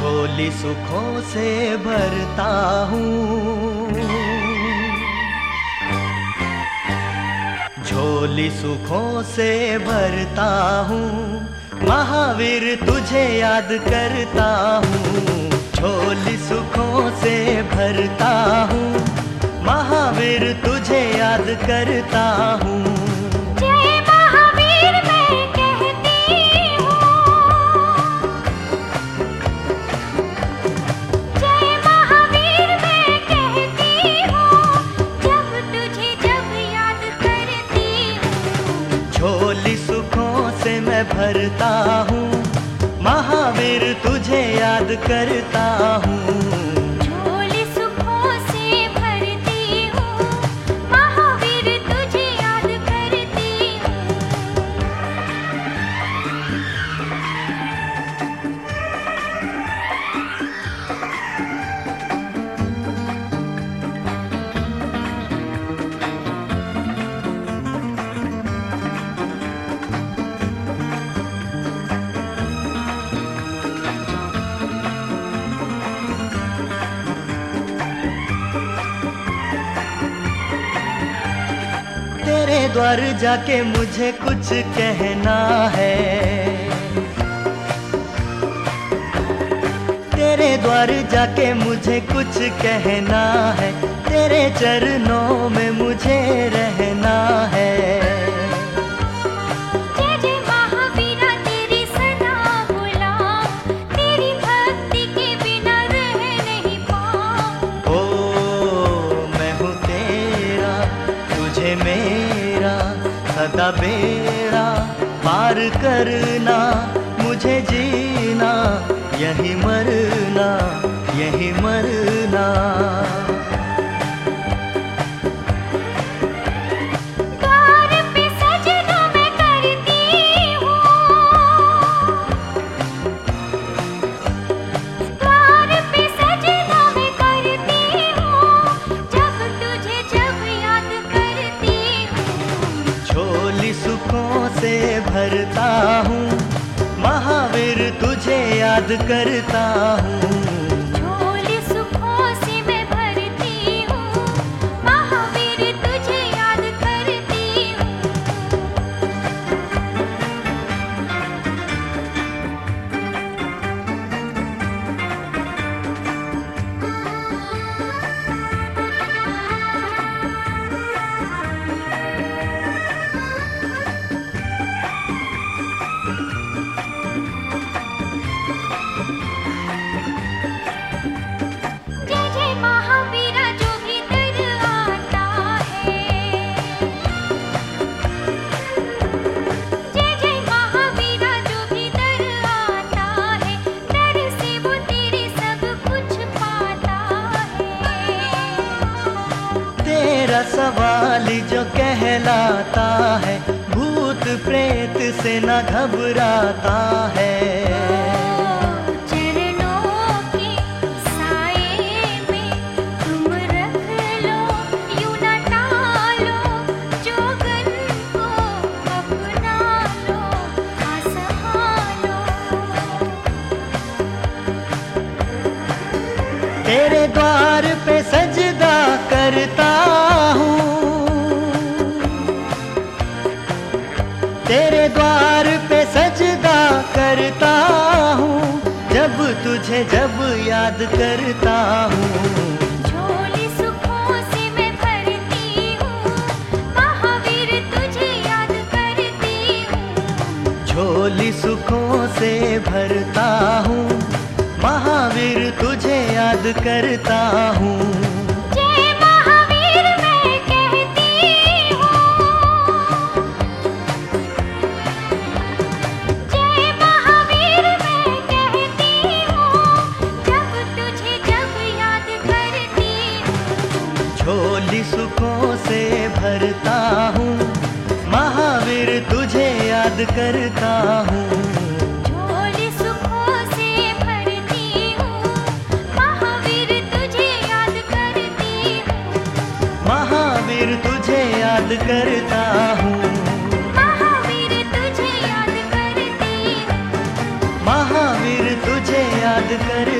झोली सुखों से भरता हूँ, झोली सुखों से भरता हूँ, महावीर तुझे याद करता हूँ। झोली सुखों से भरता हूँ, महावीर तुझे याद करता हूँ। झोली सुखों से मैं भरता हूँ, महावीर तुझे याद करता हूँ। झोली सुखों से भरती हूँ, महावीर तुझे याद करती हूँ। तेरे द्वार जाके मुझे कुछ कहना है, तेरे द्वार जाके मुझे कुछ कहना है, तेरे चरणों में मुझे रहना है। जय जय महावीरा तेरी सदा गुलाम, तेरी भक्ति के बिना रह नहीं पाऊं। ओ मैं हूँ तेरा, तुझे मेरा सदा बेड़ा पार करना, मुझे जीना यही मरना, यही मरना। द्वार पे सजदा मैं करती हूँ, द्वार पे सजदा मैं करती हूँ, जब तुझे जब याद करती हूँ। झोली सुखों से भरता हूँ, महावीर तुझे याद करता हूँ। झोली सुखों से मैं भरती हूँ, महावीर तुझे याद करती हूँ। जय जय महावीरा जो भीतर आता है, जय जय महावीरा जो भीतर आता है, डर से वो तेरे सब कुछ पाता है। तेरा सवाल जो कहलाता है, भूत प्रेत से न घबराता है। चरणों के साए में तुम रख लो, यूं न टालो, जोगन को अपना लो, संभालो। तेरे द्वार पे सजदा करता हूँ, तेरे द्वार पे सजदा करता हूँ, जब तुझे जब याद करता हूँ। झोली सुखों से मैं भरती हूँ, महावीर तुझे याद करती हूँ। झोली सुखों से भरता हूँ, महावीर तुझे याद करता हूँ। जय महावीर मैं कहती हूँ, जय महावीर मैं कहती हूँ, जब तुझे जब याद करती हूँ। झोली सुखों से भरता हूँ, महावीर तुझे याद करता हूँ। झोली सुखों से भरती हूँ, महावीर तुझे याद करती हूँ। महावीर तुझे याद करता हूँ। महावीर तुझे याद करती हूँ। महावीर तुझे याद कर